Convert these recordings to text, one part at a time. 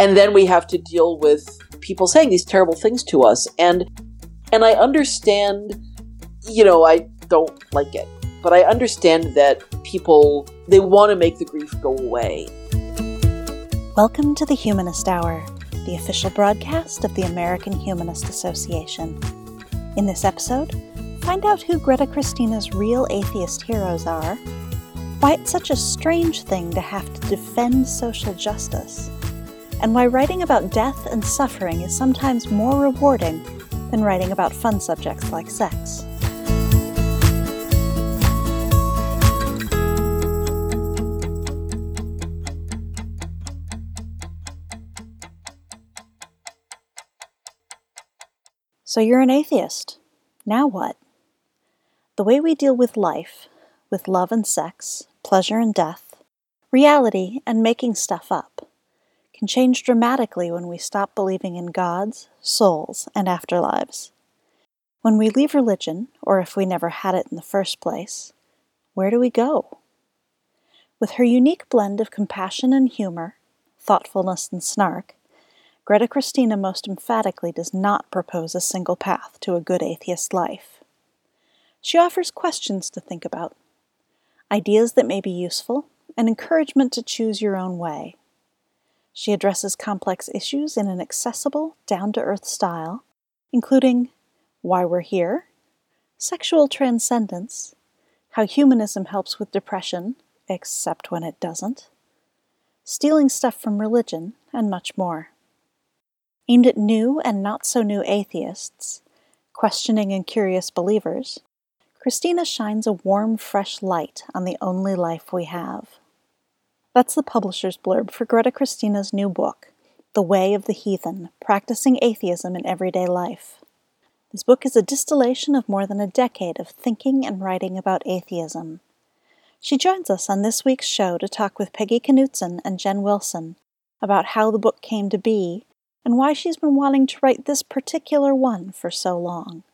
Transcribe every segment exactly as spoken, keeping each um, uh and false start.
And then we have to deal with people saying these terrible things to us. And and I understand, you know, I don't like it, but I understand that people, they want to make the grief go away. Welcome to the Humanist Hour, the official broadcast of the American Humanist Association. In this episode, find out who Greta Christina's real atheist heroes are, why it's such a strange thing to have to defend social justice, and why writing about death and suffering is sometimes more rewarding than writing about fun subjects like sex. So you're an atheist. Now what? The way we deal with life, with love and sex, pleasure and death, reality and making stuff up, can change dramatically when we stop believing in gods, souls, and afterlives. When we leave religion, or if we never had it in the first place, where do we go? With her unique blend of compassion and humor, thoughtfulness and snark, Greta Christina most emphatically does not propose a single path to a good atheist life. She offers questions to think about, ideas that may be useful, and encouragement to choose your own way. She addresses complex issues in an accessible, down-to-earth style, including why we're here, sexual transcendence, how humanism helps with depression, except when it doesn't, stealing stuff from religion, and much more. Aimed at new and not-so-new atheists, questioning and curious believers, Christina shines a warm, fresh light on the only life we have. That's the publisher's blurb for Greta Christina's new book, The Way of the Heathen, Practicing Atheism in Everyday Life. This book is a distillation of more than a decade of thinking and writing about atheism. She joins us on this week's show to talk with Peggy Knutson and Jen Wilson about how the book came to be and why she's been wanting to write this particular one for so long.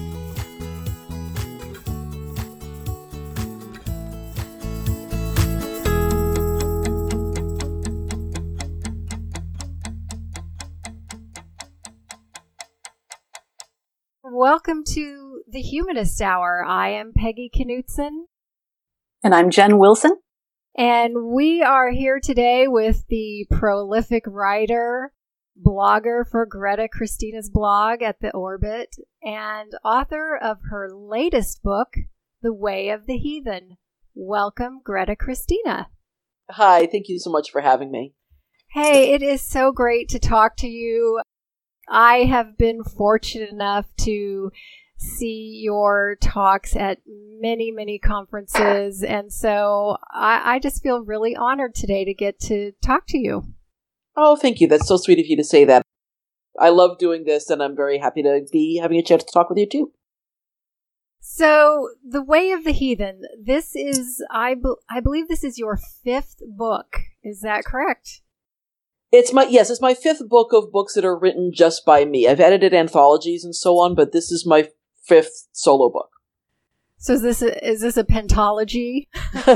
Welcome to the Humanist Hour. I am Peggy Knutson. And I'm Jen Wilson. And we are here today with the prolific writer, blogger for Greta Christina's blog at The Orbit, and author of her latest book, The Way of the Heathen. Welcome, Greta Christina. Hi, thank you so much for having me. Hey, it is so great to talk to you. I have been fortunate enough to see your talks at many, many conferences, and so I, I just feel really honored today to get to talk to you. Oh, thank you. That's so sweet of you to say that. I love doing this, and I'm very happy to be having a chance to talk with you, too. So, The Way of the Heathen, this is, I, be- I believe this is your fifth book. Is that correct? It's my, yes, it's my fifth book of books that are written just by me. I've edited anthologies and so on, but this is my fifth solo book. So is this a, is this a pentology?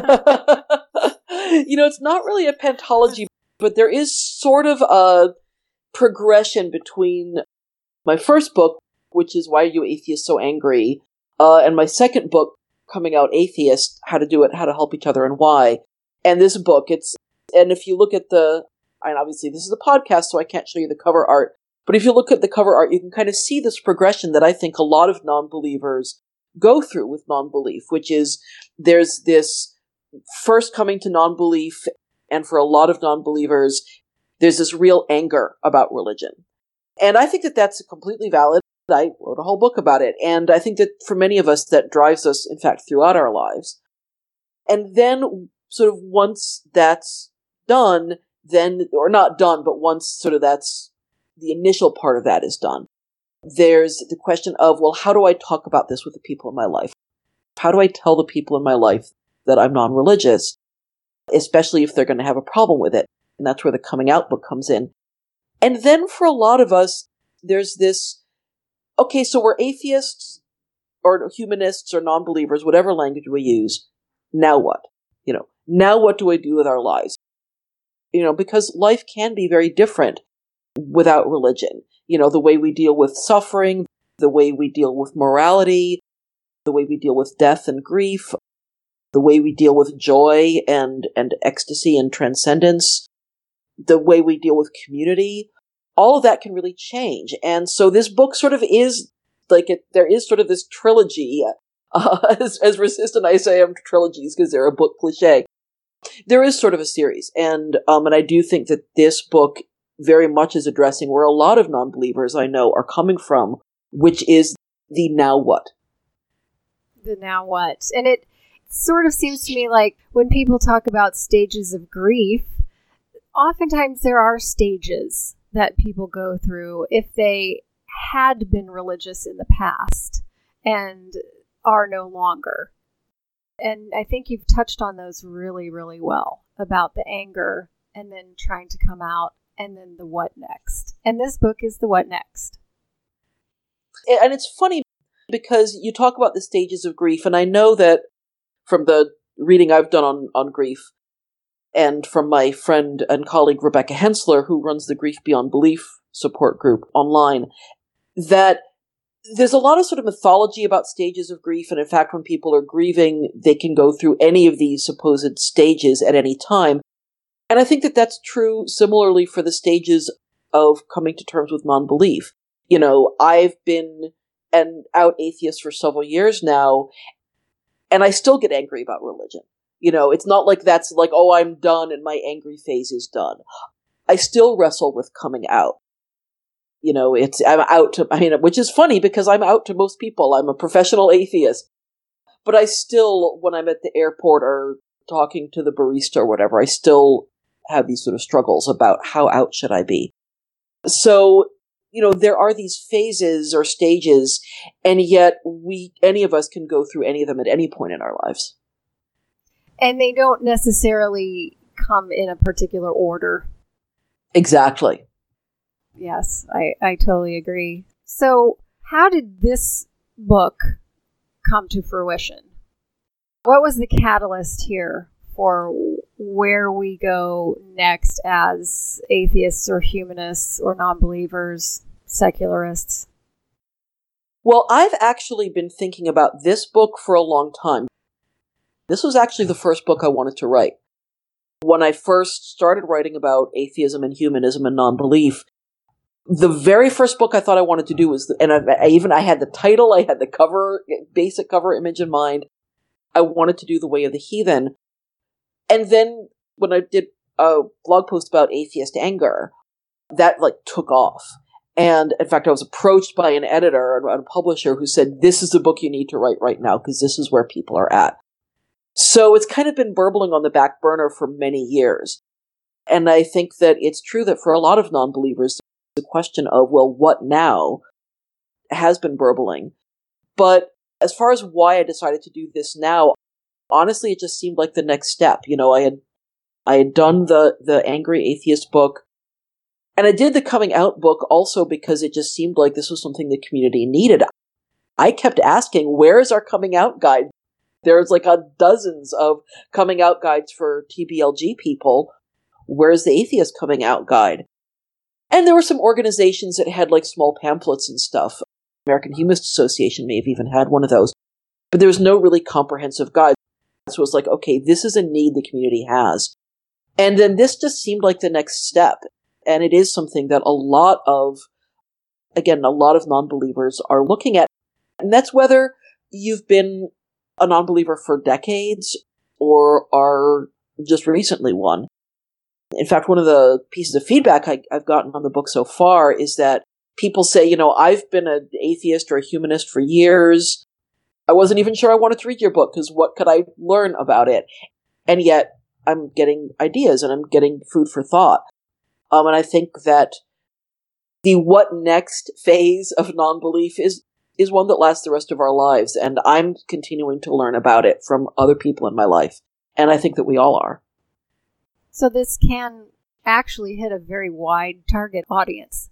You know, it's not really a pentology, but there is sort of a progression between my first book, which is Why Are You Atheists So Angry, uh, and my second book, coming out Atheist, How to Do It, How to Help Each Other, and Why. And this book, it's, and if you look at the, and obviously this is a podcast, so I can't show you the cover art, but if you look at the cover art, you can kind of see this progression that I think a lot of non-believers go through with non-belief, which is there's this first coming to non-belief, and for a lot of non-believers, there's this real anger about religion. And I think that that's completely valid. I wrote a whole book about it, and I think that for many of us, that drives us, in fact, throughout our lives. And then, sort of once that's done, then, or not done, but once sort of that's, the initial part of that is done, there's the question of, well, how do I talk about this with the people in my life? How do I tell the people in my life that I'm non-religious, especially if they're going to have a problem with it? And that's where the coming out book comes in. And then for a lot of us, there's this, okay, so we're atheists or humanists or non-believers, whatever language we use. Now what? You know, now what do I do with our lives? you know, because life can be very different without religion. You know, the way we deal with suffering, the way we deal with morality, the way we deal with death and grief, the way we deal with joy and, and ecstasy and transcendence, the way we deal with community, all of that can really change. And so this book sort of is like, it, there is sort of this trilogy, uh, as, as resistant I say am to trilogies because they're a book cliche. There is sort of a series. And, um, and I do think that this book very much is addressing where a lot of non-believers I know are coming from, which is the now what. The now what. And it sort of seems to me like when people talk about stages of grief, oftentimes there are stages that people go through if they had been religious in the past and are no longer. And I think you've touched on those really, really well about the anger and then trying to come out and then the what next. And this book is the what next. And it's funny because you talk about the stages of grief, and I know that from the reading I've done on, on grief, and from my friend and colleague Rebecca Hensler, who runs the Grief Beyond Belief support group online, that there's a lot of sort of mythology about stages of grief, and in fact, when people are grieving, they can go through any of these supposed stages at any time. And I think that that's true similarly for the stages of coming to terms with non-belief. You know, I've been an out atheist for several years now, and I still get angry about religion. You know, it's not like that's like, oh, I'm done and my angry phase is done. I still wrestle with coming out. You know, it's, I'm out to, I mean, which is funny because I'm out to most people. I'm a professional atheist. But I still, when I'm at the airport or talking to the barista or whatever, I still have these sort of struggles about how out should I be. So, you know, there are these phases or stages, and yet we, any of us can go through any of them at any point in our lives. And they don't necessarily come in a particular order. Exactly. Yes, I, I totally agree. So how did this book come to fruition? What was the catalyst here for where we go next as atheists or humanists or non-believers, secularists? Well, I've actually been thinking about this book for a long time. This was actually the first book I wanted to write. When I first started writing about atheism and humanism and non-belief, the very first book I thought I wanted to do was, and I, I even, I had the title, I had the cover, basic cover image in mind. I wanted to do The Way of the Heathen. And then when I did a blog post about atheist anger, that like took off. And in fact, I was approached by an editor and a publisher who said, this is the book you need to write right now because this is where people are at. So it's kind of been burbling on the back burner for many years. And I think that it's true that for a lot of non-believers, the question of, well, what now has been burbling. But as far as why I decided to do this now, honestly, it just seemed like the next step. You know, I had I had done the, the Angry Atheist book, and I did the Coming Out book also because it just seemed like this was something the community needed. I kept asking, where is our coming out guide? There's like a dozens of coming out guides for T B L G people. Where's the atheist coming out guide? And there were some organizations that had like small pamphlets and stuff. American Humanist Association may have even had one of those. But there was no really comprehensive guide. So it was like, okay, this is a need the community has. And then this just seemed like the next step. And it is something that a lot of, again, a lot of non-believers are looking at. And that's whether you've been a non-believer for decades or are just recently one. In fact, one of the pieces of feedback I, I've gotten on the book so far is that people say, you know, I've been an atheist or a humanist for years. I wasn't even sure I wanted to read your book because what could I learn about it? And yet I'm getting ideas and I'm getting food for thought. Um, and I think that the what next phase of non-belief is is one that lasts the rest of our lives. And I'm continuing to learn about it from other people in my life. And I think that we all are. So this can actually hit a very wide target audience.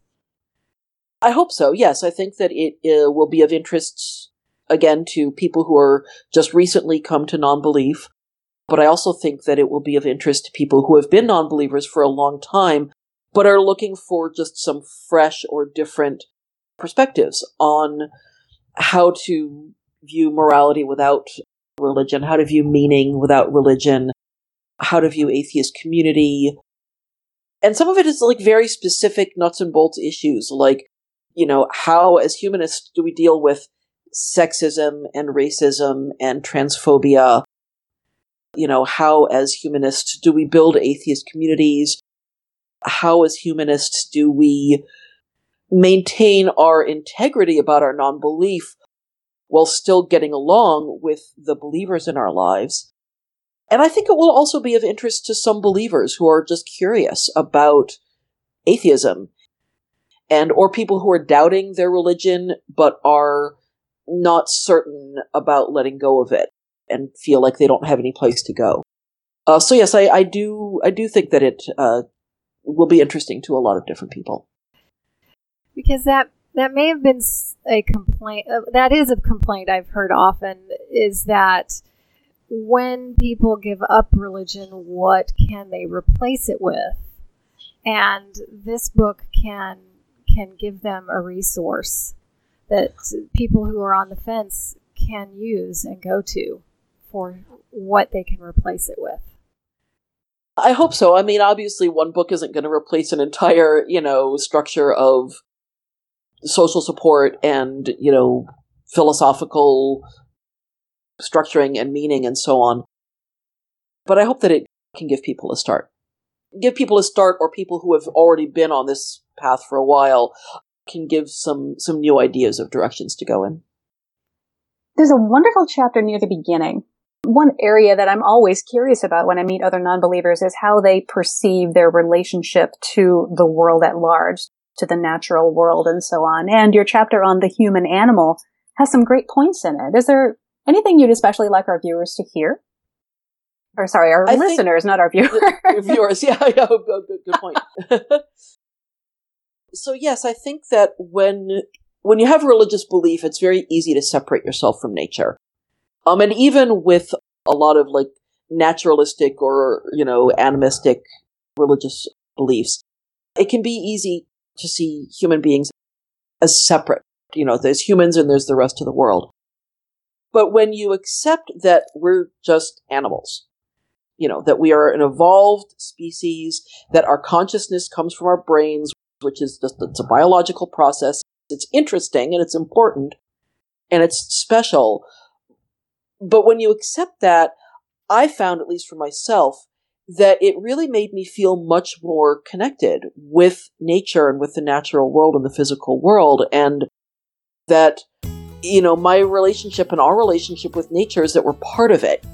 I hope so, yes. I think that it uh, will be of interest, again, to people who are just recently come to non-belief, But I also think that it will be of interest to people who have been non-believers for a long time, but are looking for just some fresh or different perspectives on how to view morality without religion, how to view meaning without religion, how to view atheist community. And some of it is like very specific nuts and bolts issues, like, you know, how as humanists do we deal with sexism and racism and transphobia? You know, how as humanists do we build atheist communities? How as humanists do we maintain our integrity about our non-belief while still getting along with the believers in our lives? And I think it will also be of interest to some believers who are just curious about atheism, and or people who are doubting their religion but are not certain about letting go of it and feel like they don't have any place to go. Uh, so yes, I, I do I do think that it uh, will be interesting to a lot of different people. Because that that may have been a complaint. Uh, that is a complaint I've heard often, is that when people give up religion, what can they replace it with? And this book can can give them a resource that people who are on the fence can use and go to for what they can replace it with. I hope so. I mean, obviously one book isn't going to replace an entire, you know, structure of social support and, you know, philosophical structuring and meaning and so on. But I hope that it can give people a start. Give people a start, or people who have already been on this path for a while can give some, some new ideas of directions to go in. There's a wonderful chapter near the beginning. One area that I'm always curious about when I meet other non-believers is how they perceive their relationship to the world at large, to the natural world and so on. And your chapter on the human animal has some great points in it. Is there anything you'd especially like our viewers to hear? Or sorry, our I listeners, not our viewers. Viewers, yeah, yeah, good, good point. So yes, I think that when when you have religious belief, it's very easy to separate yourself from nature. Um, and even with a lot of like naturalistic or, you know, animistic religious beliefs, it can be easy to see human beings as separate. You know, there's humans and there's the rest of the world. But when you accept that we're just animals, you know, that we are an evolved species, that our consciousness comes from our brains, which is just, it's a biological process. It's interesting and it's important and it's special. But when you accept that, I found, at least for myself, that it really made me feel much more connected with nature and with the natural world and the physical world. And that, you know, my relationship and our relationship with nature is that we're part of it.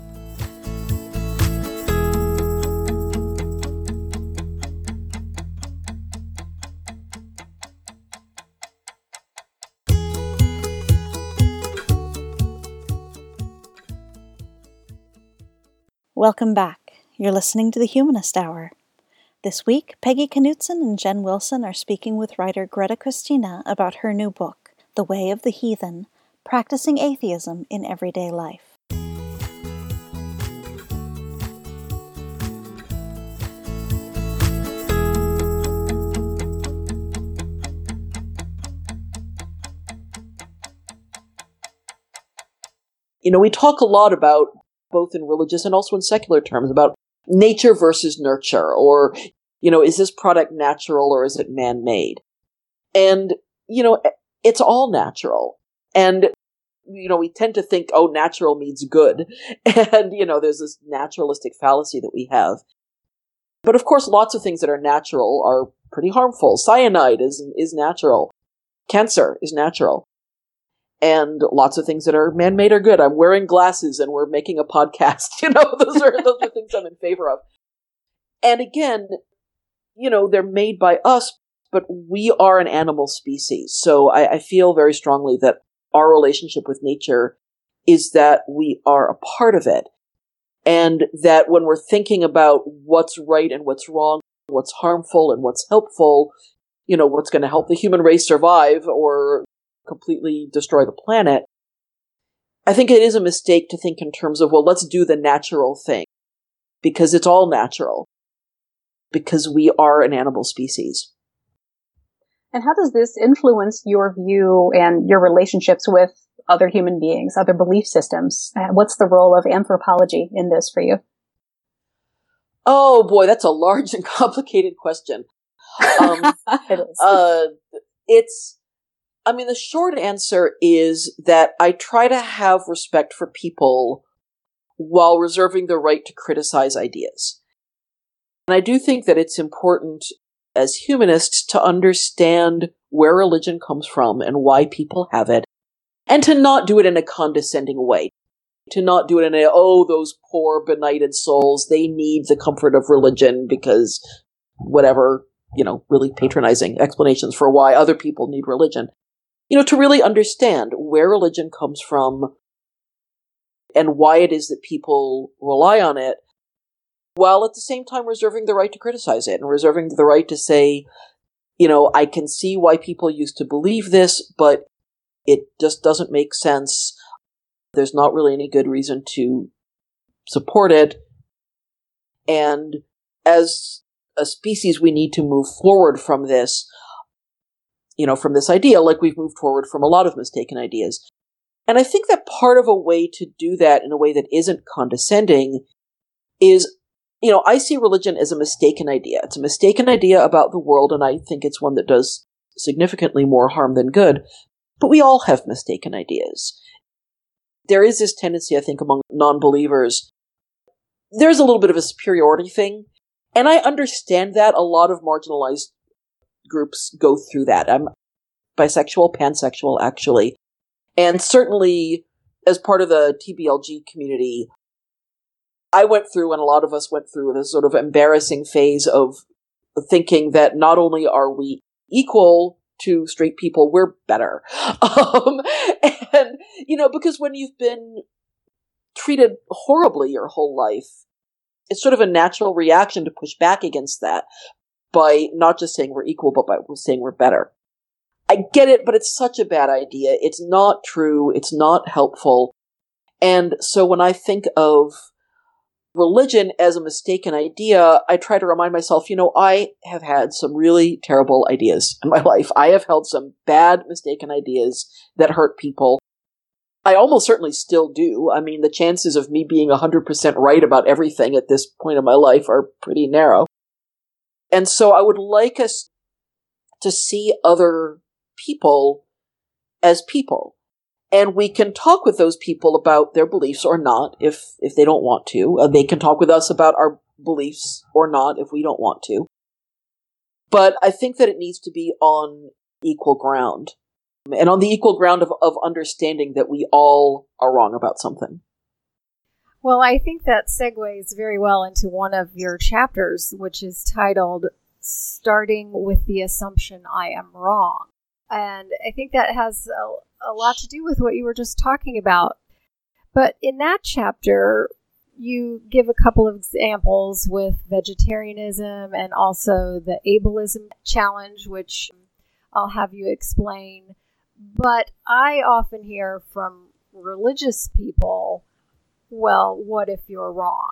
Welcome back. You're listening to the Humanist Hour. This week, Peggy Knutson and Jen Wilson are speaking with writer Greta Christina about her new book, The Way of the Heathen, Practicing Atheism in Everyday Life. You know, we talk a lot about, both in religious and also in secular terms, about nature versus nurture, or, you know, is this product natural or is it man-made? And, you know, it's all natural. And, you know, we tend to think, oh, natural means good. And, you know, there's this naturalistic fallacy that we have. But of course, lots of things that are natural are pretty harmful. Cyanide is, is natural. Cancer is natural. And lots of things that are man-made are good. I'm wearing glasses and we're making a podcast. You know, those are those are things I'm in favor of. And again, you know, they're made by us, but we are an animal species. So I, I feel very strongly that our relationship with nature is that we are a part of it. And that when we're thinking about what's right and what's wrong, what's harmful and what's helpful, you know, what's going to help the human race survive or completely destroy the planet, I think it is a mistake to think in terms of, well, let's do the natural thing. because it's all natural, because we are an animal species. And how does this influence your view and your relationships with other human beings, other belief systems? Uh, what's the role of anthropology in this for you? Oh boy, that's a large and complicated question. Um, it is. Uh, it's, I mean, the short answer is that I try to have respect for people while reserving the right to criticize ideas. And I do think that it's important as humanists to understand where religion comes from and why people have it, and to not do it in a condescending way. To not do it in a, oh, those poor benighted souls, they need the comfort of religion because whatever, you know, really patronizing explanations for why other people need religion. You know, to really understand where religion comes from and why it is that people rely on it, while at the same time reserving the right to criticize it and reserving the right to say, you know, I can see why people used to believe this, but it just doesn't make sense. There's not really any good reason to support it. And as a species, we need to move forward from this, you know, from this idea, like we've moved forward from a lot of mistaken ideas. And I think that part of a way to do that in a way that isn't condescending is, you know, I see religion as a mistaken idea. It's a mistaken idea about the world, and I think it's one that does significantly more harm than good. But we all have mistaken ideas. There is this tendency, I think, among non-believers. There's a little bit of a superiority thing. And I understand that. A lot of marginalized groups go through that. I'm bisexual, pansexual, actually. And certainly, as part of the T B L G community, I went through, and a lot of us went through, this sort of embarrassing phase of thinking that not only are we equal to straight people, we're better. Um, and, you know, because when you've been treated horribly your whole life, it's sort of a natural reaction to push back against that by not just saying we're equal, but by saying we're better. I get it, but it's such a bad idea. It's not true. It's not helpful. And so when I think of religion as a mistaken idea, I try to remind myself, you know, I have had some really terrible ideas in my life. I have held some bad, mistaken ideas that hurt people. I almost certainly still do. I mean, the chances of me being one hundred percent right about everything at this point in my life are pretty narrow. And so I would like us to see other people as people. And we can talk with those people about their beliefs or not, if if they don't want to. Uh, they can talk with us about our beliefs or not, if we don't want to. But I think that it needs to be on equal ground. And on the equal ground of, of understanding that we all are wrong about something. Well, I think that segues very well into one of your chapters, which is titled Starting with the Assumption I Am Wrong. And I think that has a, a lot to do with what you were just talking about. But in that chapter, you give a couple of examples with vegetarianism and also the ableism challenge, which I'll have you explain. But I often hear from religious people, well, what if you're wrong?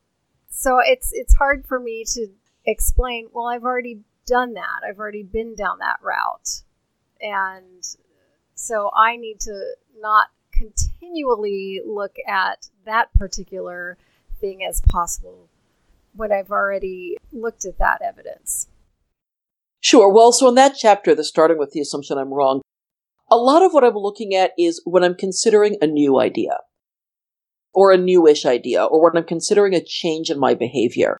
So it's it's hard for me to explain, well, I've already done that. I've already been down that route. And so I need to not continually look at that particular thing as possible when I've already looked at that evidence. Sure. Well, so in that chapter, the starting with the assumption I'm wrong, a lot of what I'm looking at is when I'm considering a new idea or a newish idea or when I'm considering a change in my behavior.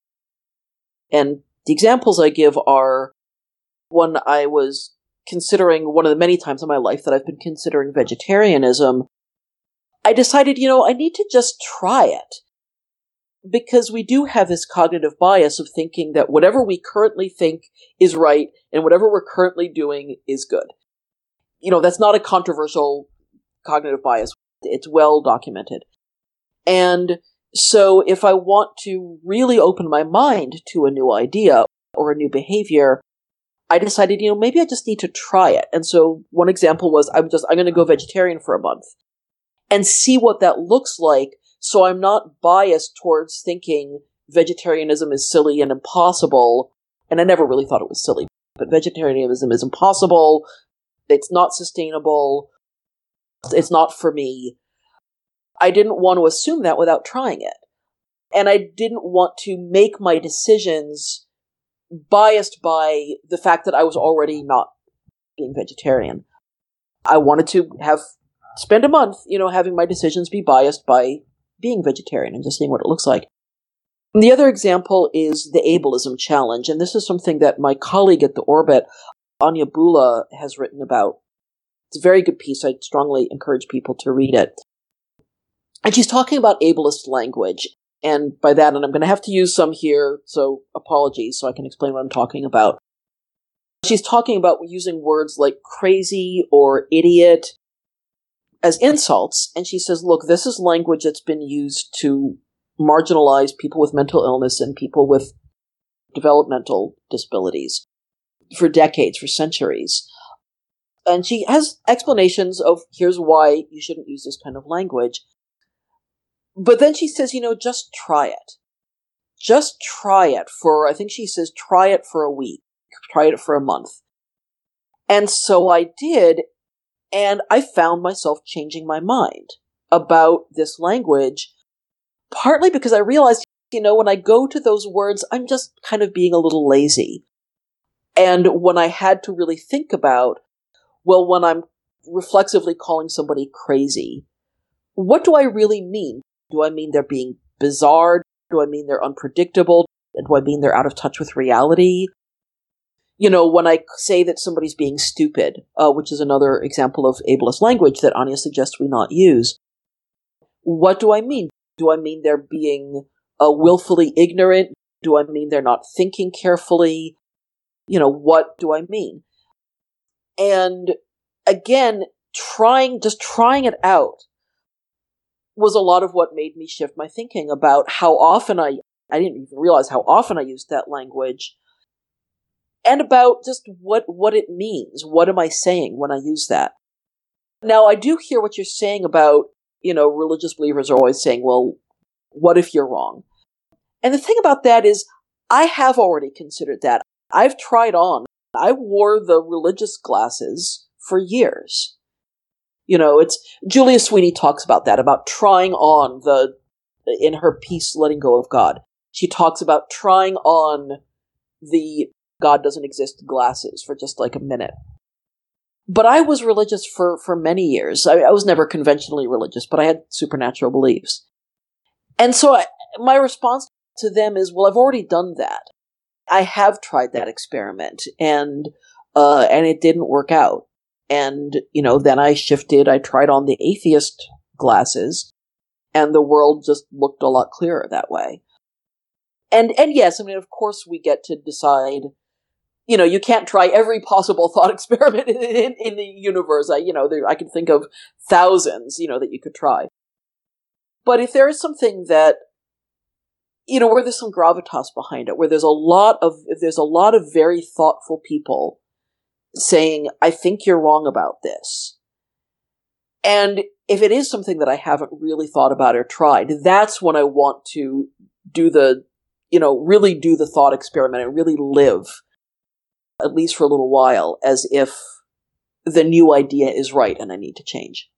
And the examples I give are when I was considering one of the many times in my life that I've been considering vegetarianism, I decided, you know, I need to just try it. Because we do have this cognitive bias of thinking that whatever we currently think is right and whatever we're currently doing is good. You know, that's not a controversial cognitive bias. It's well documented. And so if I want to really open my mind to a new idea or a new behavior, I decided, you know, maybe I just need to try it. And so one example was I'm just, I'm going to go vegetarian for a month and see what that looks like. So I'm not biased towards thinking vegetarianism is silly and impossible, and I never really thought it was silly, but vegetarianism is impossible, it's not sustainable, it's not for me. I didn't want to assume that without trying it. And I didn't want to make my decisions biased by the fact that I was already not being vegetarian. I wanted to have spend a month, you know, having my decisions be biased by being vegetarian and just seeing what it looks like. And the other example is the ableism challenge, and this is something that my colleague at the Orbit, Anya Bula, has written about. It's a very good piece. I'd strongly encourage people to read it. And she's talking about ableist language. And by that, and I'm going to have to use some here, so apologies, so I can explain what I'm talking about. She's talking about using words like crazy or idiot as insults. And she says, look, this is language that's been used to marginalize people with mental illness and people with developmental disabilities for decades, for centuries. And she has explanations of here's why you shouldn't use this kind of language. But then she says, you know, just try it. Just try it for, I think she says, try it for a week. Try it for a month. And so I did, and I found myself changing my mind about this language, partly because I realized, you know, when I go to those words, I'm just kind of being a little lazy. And when I had to really think about, well, when I'm reflexively calling somebody crazy, what do I really mean? Do I mean they're being bizarre? Do I mean they're unpredictable? Do I mean they're out of touch with reality? You know, when I say that somebody's being stupid, uh, which is another example of ableist language that Anya suggests we not use, what do I mean? Do I mean they're being uh, willfully ignorant? Do I mean they're not thinking carefully? You know, what do I mean? And again, trying, just trying it out was a lot of what made me shift my thinking about how often I, I didn't even realize how often I used that language, and about just what, what it means. What am I saying when I use that? Now, I do hear what you're saying about, you know, religious believers are always saying, well, what if you're wrong? And the thing about that is, I have already considered that. I've tried on. I wore the religious glasses for years. You know, it's, Julia Sweeney talks about that, about trying on the, in her piece, Letting Go of God. She talks about trying on the God doesn't exist glasses for just like a minute. But I was religious for, for many years. I, I was never conventionally religious, but I had supernatural beliefs. And so I, my response to them is, well, I've already done that. I have tried that experiment, and uh, and it didn't work out. And, you know, then I shifted, I tried on the atheist glasses, and the world just looked a lot clearer that way. And, and yes, I mean, of course we get to decide, you know, you can't try every possible thought experiment in, in, in the universe. I, you know, there, I can think of thousands, you know, that you could try. But if there is something that, you know, where there's some gravitas behind it, where there's a lot of, if there's a lot of very thoughtful people saying, I think you're wrong about this. And if it is something that I haven't really thought about or tried, that's when I want to do the, you know, really do the thought experiment and really live, at least for a little while, as if the new idea is right and I need to change.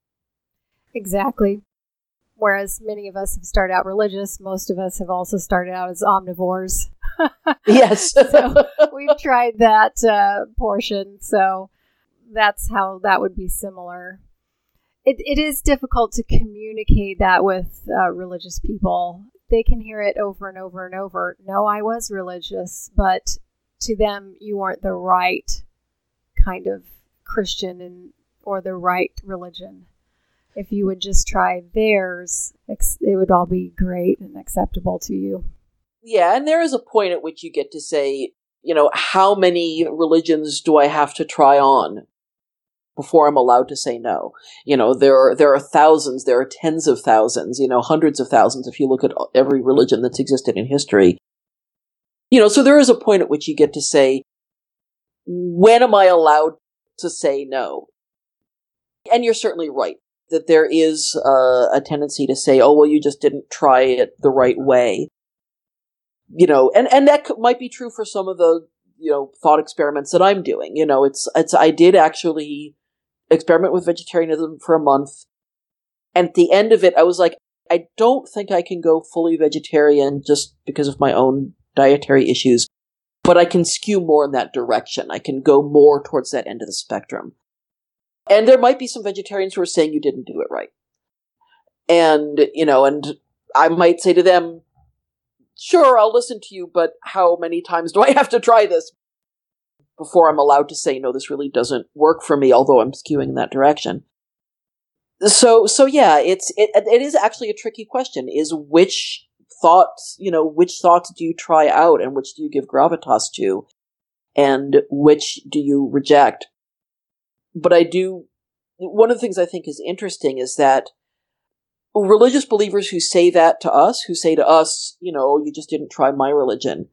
Exactly. Whereas many of us have started out religious, most of us have also started out as omnivores. Yes. So we've tried that uh, portion. So that's how that would be similar. It, it is difficult to communicate that with uh, religious people. They can hear it over and over and over. No, I was religious, but to them, you weren't the right kind of Christian and or the right religion. If you would just try theirs, it would all be great and acceptable to you. Yeah, and there is a point at which you get to say, you know, how many religions do I have to try on before I'm allowed to say no? You know, there are, there are thousands, there are tens of thousands, you know, hundreds of thousands if you look at every religion that's existed in history. You know, so there is a point at which you get to say, when am I allowed to say no? And you're certainly right that there is uh, a tendency to say, oh, well, you just didn't try it the right way. you know, and, and that c- might be true for some of the, you know, thought experiments that I'm doing. You know, it's, it's, I did actually experiment with vegetarianism for a month. And at the end of it, I was like, I don't think I can go fully vegetarian just because of my own dietary issues, but I can skew more in that direction. I can go more towards that end of the spectrum. And there might be some vegetarians who are saying you didn't do it right. And, you know, and I might say to them, sure, I'll listen to you, but how many times do I have to try this before I'm allowed to say, no, this really doesn't work for me, although I'm skewing in that direction? So, so yeah, it's, it, it is actually a tricky question, is which thoughts, you know, which thoughts do you try out and which do you give gravitas to and which do you reject? But I do, one of the things I think is interesting is that religious believers who say that to us, who say to us, you know, you just didn't try my religion,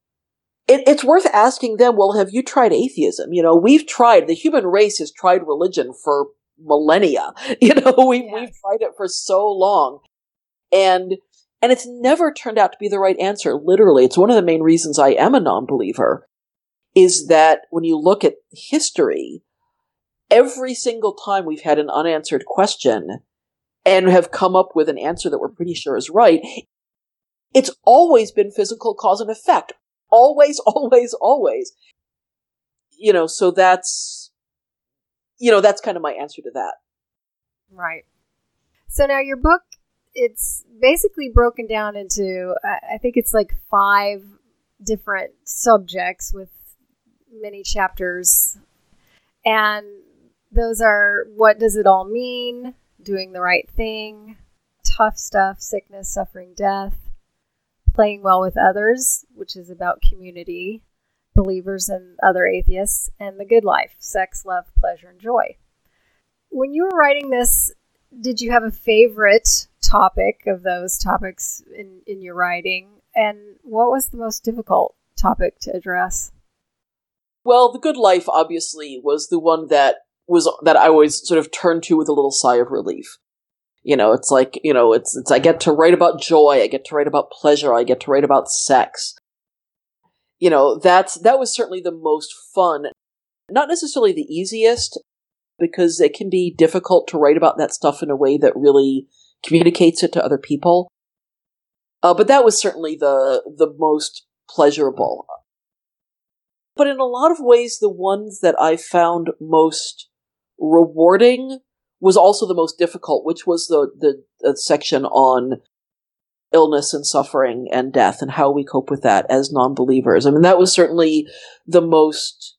it, it's worth asking them, well, have you tried atheism? You know, we've tried, the human race has tried religion for millennia. You know, we, Yes. we've tried it for so long. And, and it's never turned out to be the right answer. Literally, it's one of the main reasons I am a non-believer, is that when you look at history, every single time we've had an unanswered question and have come up with an answer that we're pretty sure is right, it's always been physical cause and effect. Always, always, always. You know, so that's, you know, that's kind of my answer to that. Right. So now your book, it's basically broken down into, I I think it's like five different subjects with many chapters. And those are, what does it all mean? Doing the right thing, tough stuff, sickness, suffering, death, playing well with others, which is about community, believers and other atheists, and the good life, sex, love, pleasure, and joy. When you were writing this, did you have a favorite topic of those topics in, in your writing? And what was the most difficult topic to address? Well, the good life obviously was the one that was that I always sort of turned to with a little sigh of relief. You know, it's like, you know, it's it's I get to write about joy, I get to write about pleasure, I get to write about sex. You know, that's that was certainly the most fun. Not necessarily the easiest, because it can be difficult to write about that stuff in a way that really communicates it to other people. Uh, but that was certainly the the most pleasurable. But in a lot of ways, the ones that I found most rewarding was also the most difficult, which was the, the, the section on illness and suffering and death and how we cope with that as non-believers. I mean, that was certainly the most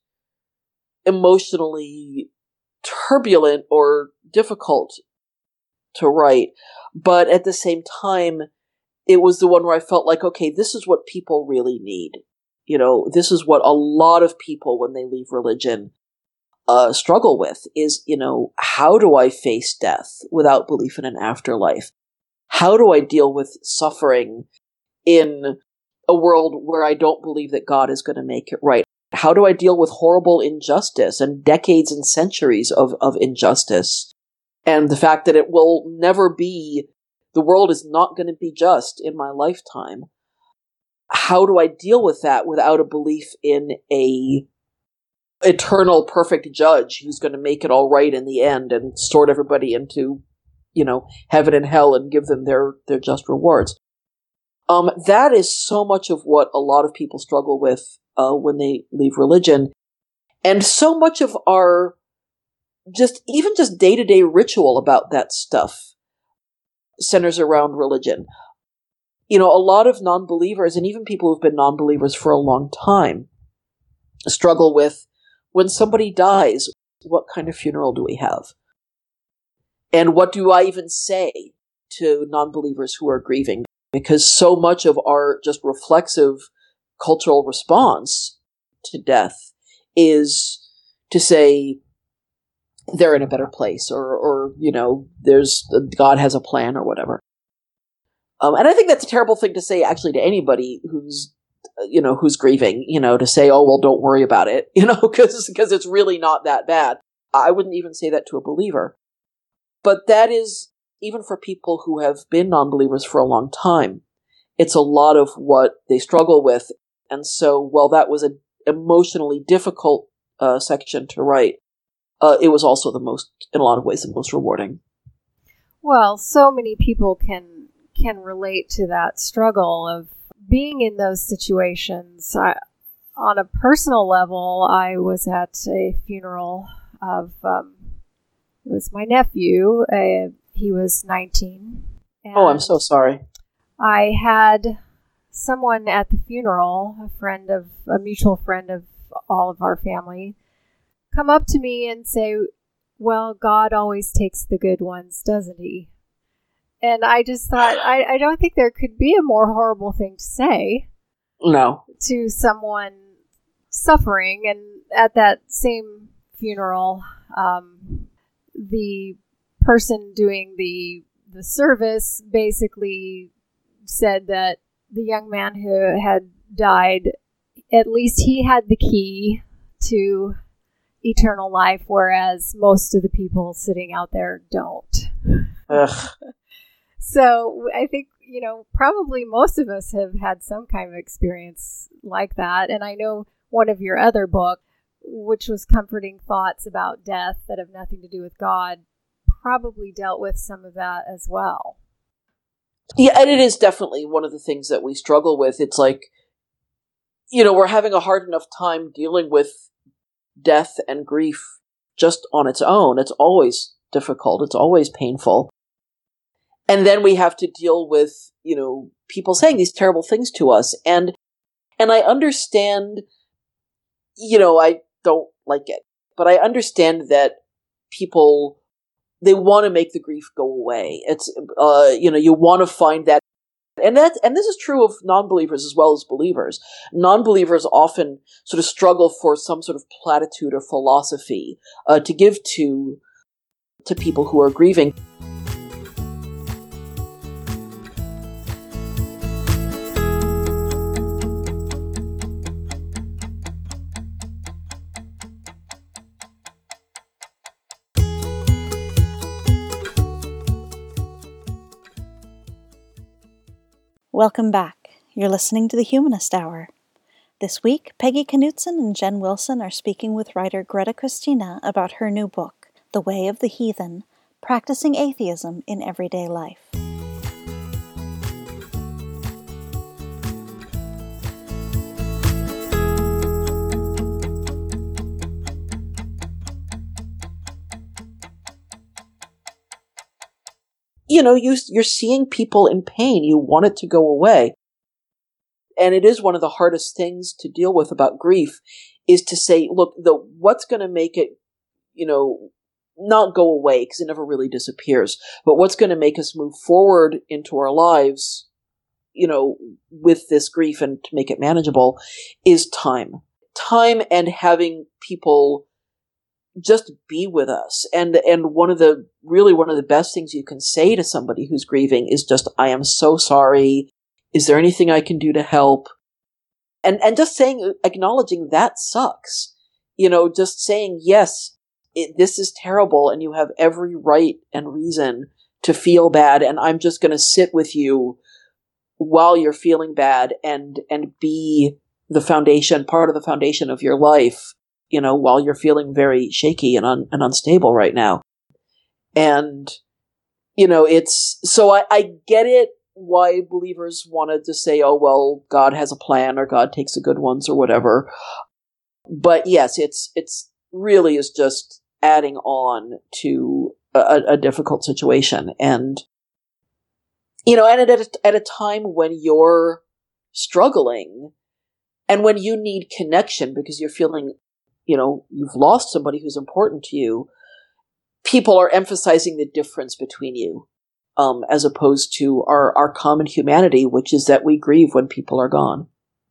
emotionally turbulent or difficult to write. But at the same time, it was the one where I felt like, okay, this is what people really need. You know, this is what a lot of people, when they leave religion, uh, struggle with is, you know, how do I face death without belief in an afterlife? How do I deal with suffering in a world where I don't believe that God is going to make it right? How do I deal with horrible injustice and decades and centuries of, of injustice? And the fact that it will never be, the world is not going to be just in my lifetime. How do I deal with that without a belief in a eternal perfect judge who's going to make it all right in the end and sort everybody into, you know, heaven and hell and give them their, their just rewards? Um, that is so much of what a lot of people struggle with uh, when they leave religion. And so much of our just, even just day-to-day ritual about that stuff centers around religion. You know, a lot of non-believers, and even people who've been non-believers for a long time, struggle with, when somebody dies, what kind of funeral do we have? And what do I even say to non-believers who are grieving? Because so much of our just reflexive cultural response to death is to say they're in a better place, or, or you know, there's God has a plan or whatever. Um, and I think that's a terrible thing to say, actually, to anybody who's, you know, who's grieving, you know, to say, oh, well, don't worry about it, you know, because because it's really not that bad. I wouldn't even say that to a believer. But that is, even for people who have been non-believers for a long time, it's a lot of what they struggle with. And so, while that was an emotionally difficult uh, section to write, uh, it was also the most, in a lot of ways, the most rewarding. Well, so many people can can relate to that struggle of being in those situations. I, on a personal level, I was at a funeral of, um, it was my nephew. Uh, he was nineteen. Oh, I'm so sorry. I had someone at the funeral, a friend of, a mutual friend of all of our family, come up to me and say, well, God always takes the good ones, doesn't he? And I just thought, I, I don't think there could be a more horrible thing to say. No. To someone suffering. And at that same funeral, um, the person doing the the service basically said that the young man who had died, at least he had the key to eternal life, whereas most of the people sitting out there don't. Ugh. So I think, you know, probably most of us have had some kind of experience like that. And I know one of your other books, which was Comforting Thoughts About Death That Have Nothing to Do with God, probably dealt with some of that as well. Yeah, and it is definitely one of the things that we struggle with. It's like, you know, we're having a hard enough time dealing with death and grief just on its own. It's always difficult. It's always painful. And then we have to deal with, you know, people saying these terrible things to us. And, and I understand, you know, I don't like it, but I understand that people, they want to make the grief go away. It's, uh, you know, you want to find that. And that, and this is true of non-believers as well as believers. Non-believers often sort of struggle for some sort of platitude or philosophy, uh, to give to, to people who are grieving. Welcome back. You're listening to the Humanist Hour. This week, Peggy Knutson and Jen Wilson are speaking with writer Greta Christina about her new book, The Way of the Heathen, Practicing Atheism in Everyday Life. You know, you, you're seeing people in pain. You want it to go away. And it is one of the hardest things to deal with about grief is to say, look, the what's going to make it, you know, not go away, because it never really disappears, but what's going to make us move forward into our lives, you know, with this grief and to make it manageable is time. Time and having people just be with us. And, and one of the, really one of the best things you can say to somebody who's grieving is just, I am so sorry. Is there anything I can do to help? And, and just saying, acknowledging that sucks. You know, just saying, yes, it, this is terrible and you have every right and reason to feel bad. And I'm just going to sit with you while you're feeling bad and, and be the foundation, part of the foundation of your life, you know, while you're feeling very shaky and, un, and unstable right now. And, you know, it's, so I, I get it why believers wanted to say, oh, well, God has a plan or God takes the good ones or whatever. But yes, it's, it's really is just adding on to a, a difficult situation. And, you know, and at a, at a time when you're struggling and when you need connection because you're feeling, you know, you've lost somebody who's important to you, people are emphasizing the difference between you, um, as opposed to our, our common humanity, which is that we grieve when people are gone.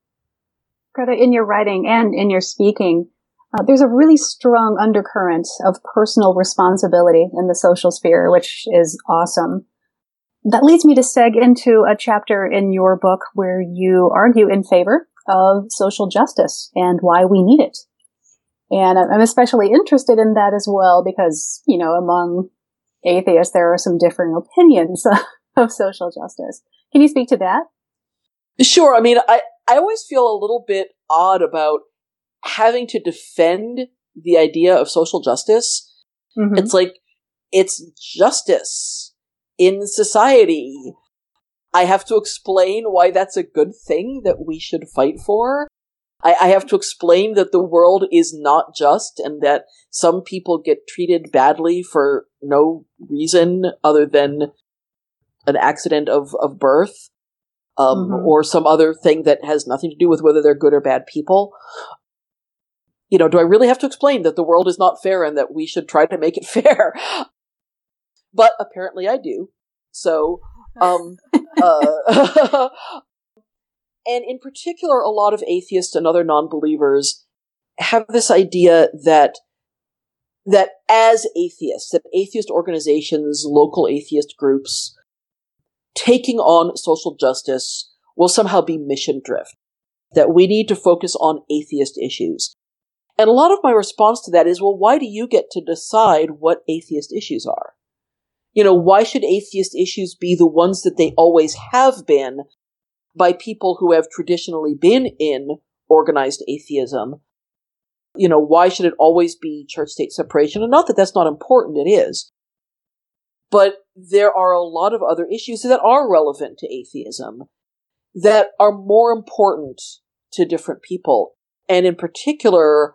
Greta, in your writing and in your speaking, uh, there's a really strong undercurrent of personal responsibility in the social sphere, which is awesome. That leads me to seg into a chapter in your book where you argue in favor of social justice and why we need it. And I'm especially interested in that as well because, you know, among atheists, there are some differing opinions of social justice. Can you speak to that? Sure. I mean, I, I always feel a little bit odd about having to defend the idea of social justice. Mm-hmm. It's like, it's justice in society. I have to explain why that's a good thing that we should fight for. I, I have to explain that the world is not just and that some people get treated badly for no reason other than an accident of, of birth, um, mm-hmm. or some other thing that has nothing to do with whether they're good or bad people. You know, do I really have to explain that the world is not fair and that we should try to make it fair? But apparently I do. So, um, uh, and in particular, a lot of atheists and other non-believers have this idea that that as atheists, that atheist organizations, local atheist groups, taking on social justice will somehow be mission drift, that we need to focus on atheist issues. And a lot of my response to that is, well, why do you get to decide what atheist issues are? You know, why should atheist issues be the ones that they always have been by people who have traditionally been in organized atheism? You know, why should it always be church-state separation? And not that that's not important, it is. But there are a lot of other issues that are relevant to atheism that are more important to different people. And in particular,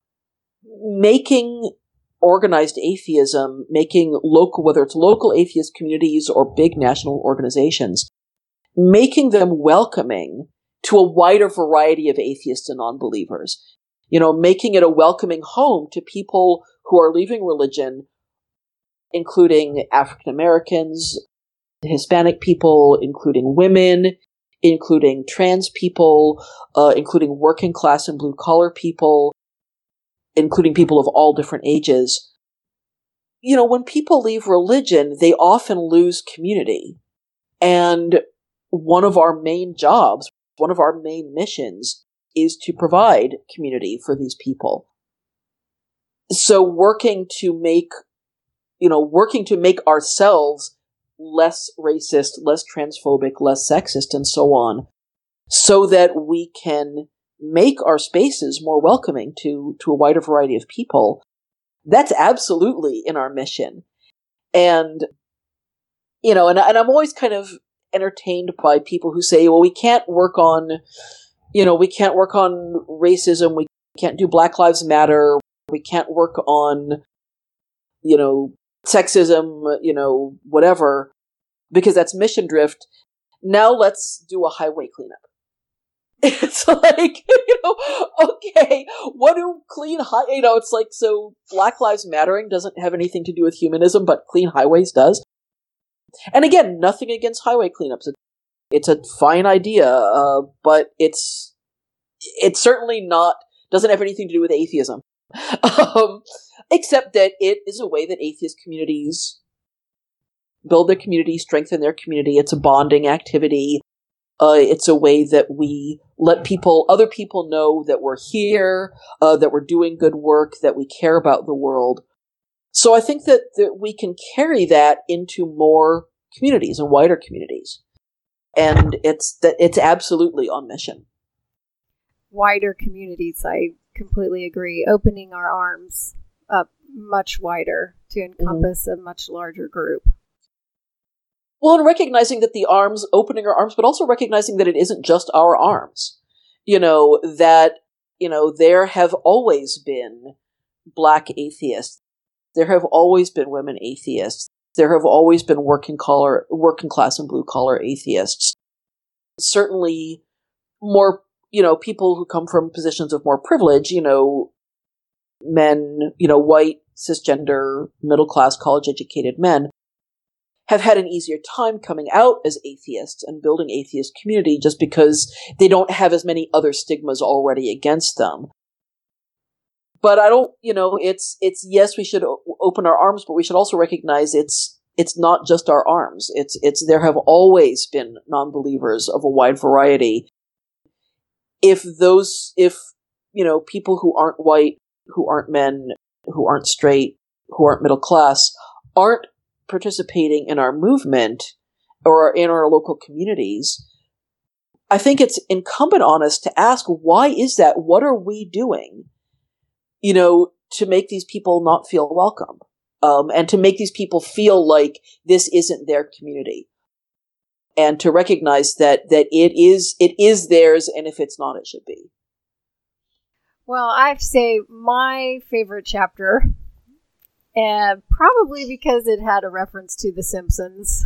making organized atheism, making local, whether it's local atheist communities or big national organizations, making them welcoming to a wider variety of atheists and non-believers. You know, making it a welcoming home to people who are leaving religion, including African Americans, Hispanic people, including women, including trans people, uh, including working class and blue collar people, including people of all different ages. You know, when people leave religion, they often lose community. And one of our main jobs, one of our main missions is to provide community for these people. So working to make, you know, working to make ourselves less racist, less transphobic, less sexist, and so on, so that we can make our spaces more welcoming to, to a wider variety of people. That's absolutely in our mission. And, you know, and, and I'm always kind of entertained by people who say, well, we can't work on, you know, we can't work on racism, we can't do Black Lives Matter, we can't work on, you know, sexism, you know, whatever, because that's mission drift. Now let's do a highway cleanup. It's like, you know, okay, what do clean high, you know, it's like, so Black Lives Mattering doesn't have anything to do with humanism, but clean highways does. And again, nothing against highway cleanups. It's a fine idea, uh, but it's, it's certainly not, doesn't have anything to do with atheism. um, except that it is a way that atheist communities build their community, strengthen their community. It's a bonding activity. Uh, it's a way that we let people, other people know that we're here, uh, that we're doing good work, that we care about the world. So I think that, that we can carry that into more communities and wider communities. And it's that it's absolutely on mission. Wider communities, I completely agree. Opening our arms up much wider to encompass mm-hmm. a much larger group. Well, and recognizing that the arms, opening our arms, but also recognizing that it isn't just our arms. You know, that, you know, there have always been Black atheists. There have always been women atheists. There have always been working collar, working class and blue collar atheists. Certainly more, you know, people who come from positions of more privilege, you know, men, you know, white, cisgender, middle class, college educated men, have had an easier time coming out as atheists and building atheist community just because they don't have as many other stigmas already against them. But I don't, you know, it's, it's, yes, we should o- open our arms, but we should also recognize it's, it's not just our arms. It's, it's, there have always been non-believers of a wide variety. If those, if, you know, people who aren't white, who aren't men, who aren't straight, who aren't middle class, aren't participating in our movement or in our local communities, I think it's incumbent on us to ask, why is that? What are we doing, you know, to make these people not feel welcome, um, and to make these people feel like this isn't their community, and to recognize that that it is it is theirs, and if it's not, it should be. Well, I have to say my favorite chapter, and probably because it had a reference to The Simpsons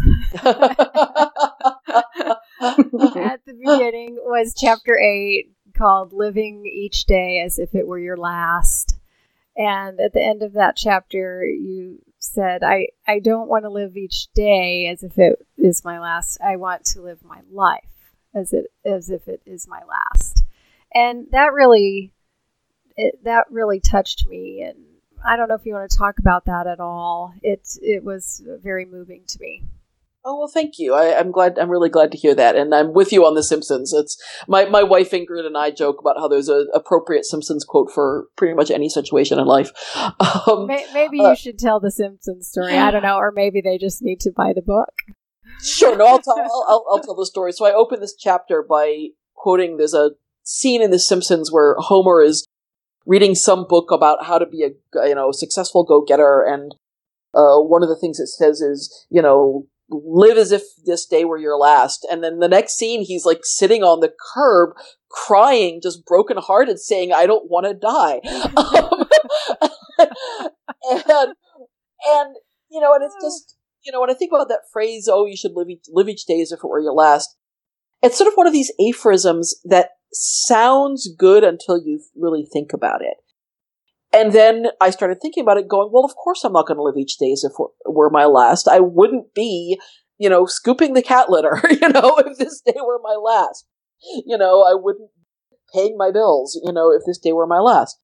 at the beginning, was chapter eight, called Living Each Day as If It Were Your Last. And at the end of that chapter, you said, I, I don't want to live each day as if it is my last. I want to live my life as it as if it is my last. And that really, it, that really touched me. And I don't know if you want to talk about that at all. It it was very moving to me. Oh, well, thank you. I, I'm glad. I'm really glad to hear that. And I'm with you on The Simpsons. It's my, my wife Ingrid and I joke about how there's an appropriate Simpsons quote for pretty much any situation in life. Um, maybe uh, you should tell the Simpsons story. I don't know. Or maybe they just need to buy the book. Sure. No, I'll, tell, I'll, I'll, I'll tell the story. So I open this chapter by quoting, there's a scene in The Simpsons where Homer is reading some book about how to be a, you know, successful go-getter. And uh, one of the things it says is, you know, live as if this day were your last. And then the next scene, he's like sitting on the curb, crying, just brokenhearted, saying, I don't want to die. um, and, and, you know, and it's just, you know, when I think about that phrase, oh, you should live each, live each day as if it were your last, it's sort of one of these aphorisms that sounds good until you really think about it. And then I started thinking about it going, well, of course I'm not going to live each day as if it were my last. I wouldn't be, you know, scooping the cat litter, you know, if this day were my last. You know, I wouldn't be paying my bills, you know, if this day were my last.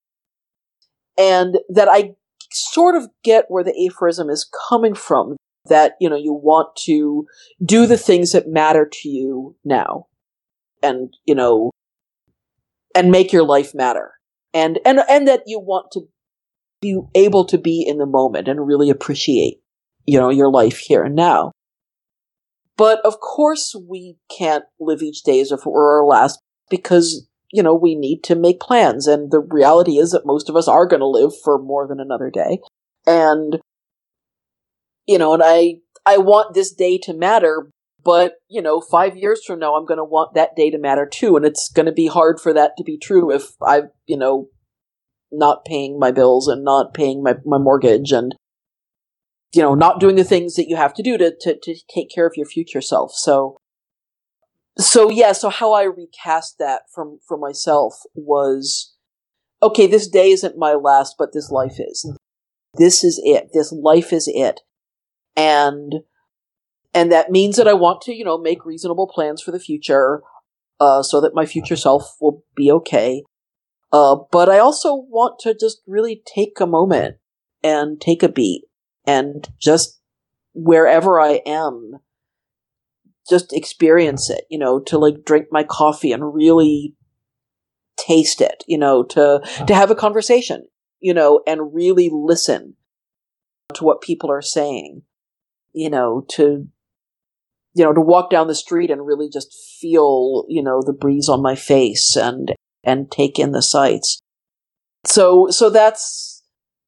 And that I sort of get where the aphorism is coming from, that, you know, you want to do the things that matter to you now and, you know, and make your life matter. And, and, and that you want to be able to be in the moment and really appreciate, you know, your life here and now. But of course we can't live each day as if it were our last, because, you know, we need to make plans. And the reality is that most of us are going to live for more than another day. And, you know, and I, I want this day to matter, but, you know, five years from now, I'm going to want that day to matter too. And it's going to be hard for that to be true if I've, you know, not paying my bills and not paying my, my mortgage and, you know, not doing the things that you have to do to, to, to take care of your future self. So, so yeah, so how I recast that from, for myself was, okay, this day isn't my last, but this life is. This is it. This life is it. And, and that means that I want to, you know, make reasonable plans for the future, uh, so that my future self will be okay. Uh, but I also want to just really take a moment and take a beat and just wherever I am, just experience it, you know, to like drink my coffee and really taste it, you know, to, to have a conversation, you know, and really listen to what people are saying, you know, to, you know, to walk down the street and really just feel, you know, the breeze on my face and, and take in the sights. So, so that's,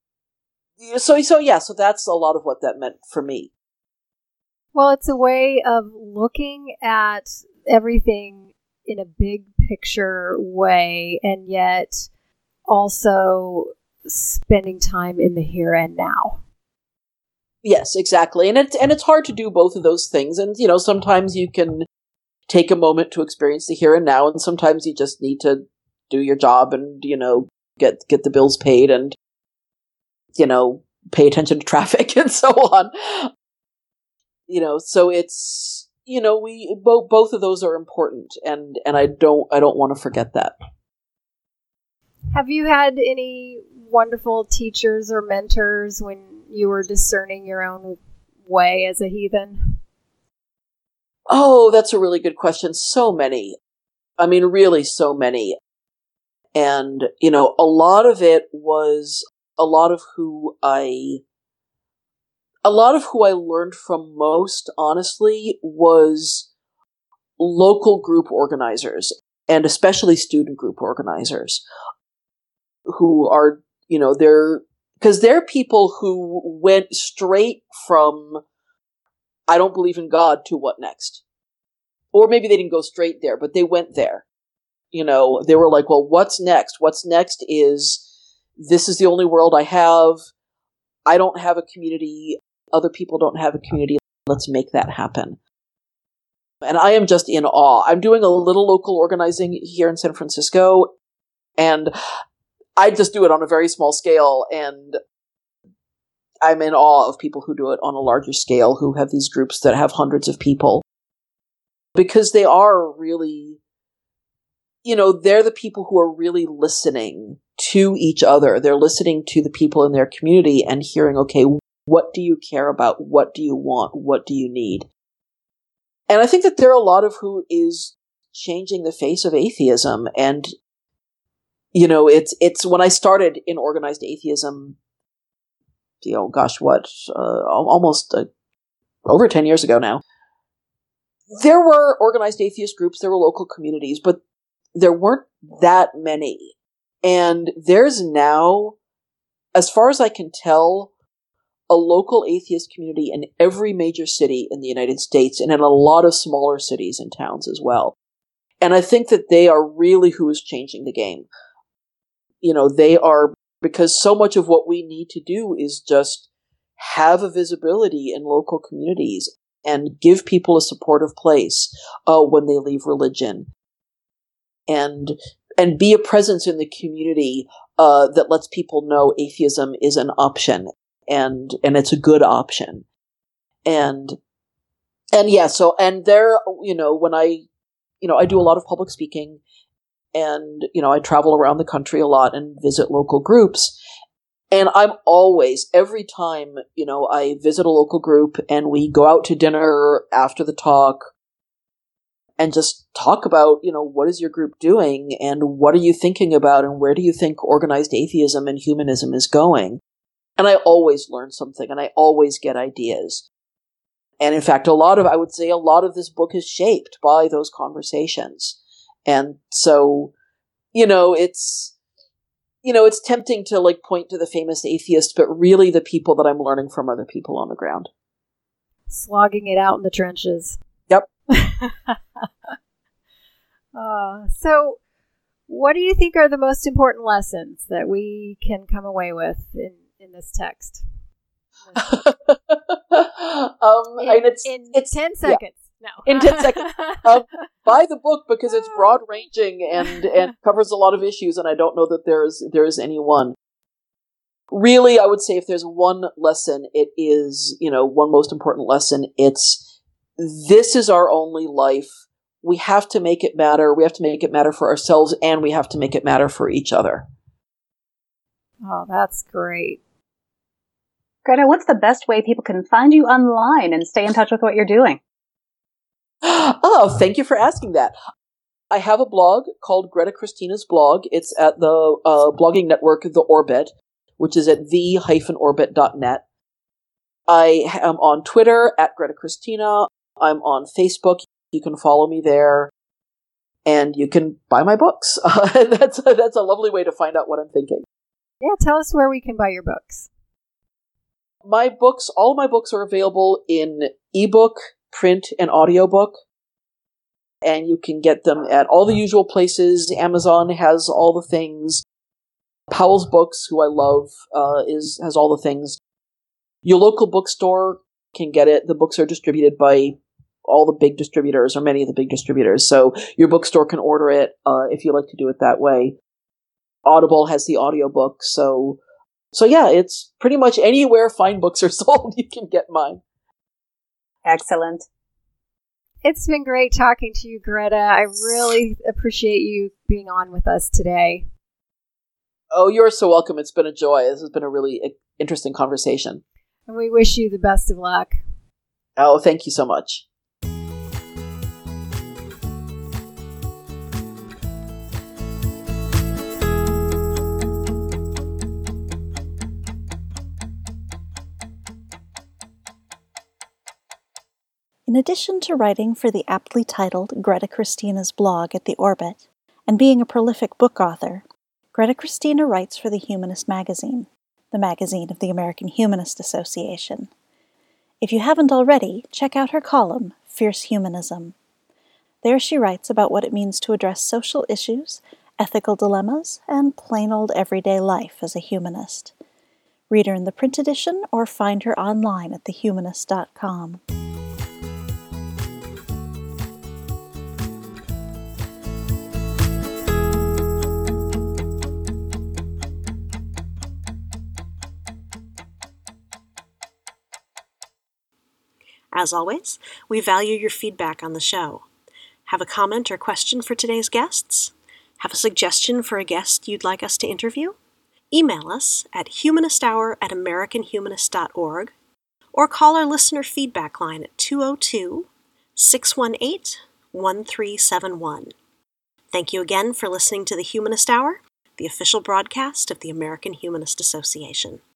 so, so yeah, so that's a lot of what that meant for me. Well, it's a way of looking at everything in a big picture way, and yet also spending time in the here and now. Yes, exactly. And it's, and it's hard to do both of those things. And, you know, sometimes you can take a moment to experience the here and now, and sometimes you just need to do your job and, you know, get, get the bills paid and, you know, pay attention to traffic and so on. You know, so it's, you know, we, both, both of those are important, and, and I don't, I don't want to forget that. Have you had any wonderful teachers or mentors when you were discerning your own way as a heathen? Oh, that's a really good question. So many. I mean, really so many. And, you know, a lot of it was a lot of who I, a lot of who I learned from most, honestly, was local group organizers, and especially student group organizers, who are, you know, they're, because they're people who went straight from, I don't believe in God, to what next? Or maybe they didn't go straight there, but they went there. You know, they were like, well, what's next? What's next is, this is the only world I have. I don't have a community. Other people don't have a community. Let's make that happen. And I am just in awe. I'm doing a little local organizing here in San Francisco, and I just do it on a very small scale, and I'm in awe of people who do it on a larger scale, who have these groups that have hundreds of people. Because they are really, you know, they're the people who are really listening to each other. They're listening to the people in their community and hearing, okay, what do you care about? What do you want? What do you need? And I think that there are a lot of who is changing the face of atheism. And, you know, it's, it's when I started in organized atheism, you know, gosh, what, uh, almost uh, over ten years ago now, there were organized atheist groups, there were local communities, but there weren't that many. And there's now, as far as I can tell, a local atheist community in every major city in the United States, and in a lot of smaller cities and towns as well. And I think that they are really who is changing the game. You know, they are, because so much of what we need to do is just have a visibility in local communities and give people a supportive place uh, when they leave religion. And and be a presence in the community uh, that lets people know atheism is an option. And, and it's a good option. And, and yeah, so, and there, you know, when I, you know, I do a lot of public speaking, and, you know, I travel around the country a lot and visit local groups. And I'm always, every time, you know, I visit a local group and we go out to dinner after the talk and just talk about, you know, what is your group doing and what are you thinking about and where do you think organized atheism and humanism is going? And I always learn something, and I always get ideas. And in fact, a lot of, I would say a lot of this book is shaped by those conversations. And so, you know, it's, you know, it's tempting to like point to the famous atheists, but really the people that I'm learning from are the people on the ground. Slogging it out in the trenches. Yep. uh, so what do you think are the most important lessons that we can come away with in in this text? um, in, I mean, it's, in it's, ten seconds. Yeah. No. In ten seconds. Um, buy the book because it's broad ranging and, and covers a lot of issues, and I don't know that there's, there is any one. Really, I would say if there's one lesson, it is, you know, one most important lesson, it's, this is our only life. We have to make it matter. We have to make it matter for ourselves, and we have to make it matter for each other. Oh, that's great. Greta, what's the best way people can find you online and stay in touch with what you're doing? Oh, thank you for asking that. I have a blog called Greta Christina's Blog. It's at the uh, blogging network, The Orbit, which is at the dash orbit dot net. I am on Twitter at Greta Christina. I'm on Facebook. You can follow me there. And you can buy my books. Uh, that's, a, that's a lovely way to find out what I'm thinking. Yeah, tell us where we can buy your books. My books, all of my books are available in ebook, print, and audiobook. And you can get them at all the usual places. Amazon has all the things. Powell's Books, who I love, uh, is has all the things. Your local bookstore can get it. The books are distributed by all the big distributors, or many of the big distributors. So your bookstore can order it uh, if you like to do it that way. Audible has the audiobook. So, so yeah, it's pretty much anywhere fine books are sold, you can get mine. Excellent. It's been great talking to you, Greta. I really appreciate you being on with us today. Oh, you're so welcome. It's been a joy. This has been a really interesting conversation. And we wish you the best of luck. Oh, thank you so much. In In addition to writing for the aptly titled Greta Christina's blog at The Orbit, and being a prolific book author, Greta Christina writes for The Humanist magazine, the magazine of the American Humanist Association. If you haven't already, check out her column, Fierce Humanism. There she writes about what it means to address social issues, ethical dilemmas, and plain old everyday life as a humanist. Read her in the print edition or find her online at the humanist dot com. As always, we value your feedback on the show. Have a comment or question for today's guests? Have a suggestion for a guest you'd like us to interview? Email us at humanisthour at american humanist dot org or call our listener feedback line at two oh two, six one eight, one three seven one. Thank you again for listening to the Humanist Hour, the official broadcast of the American Humanist Association.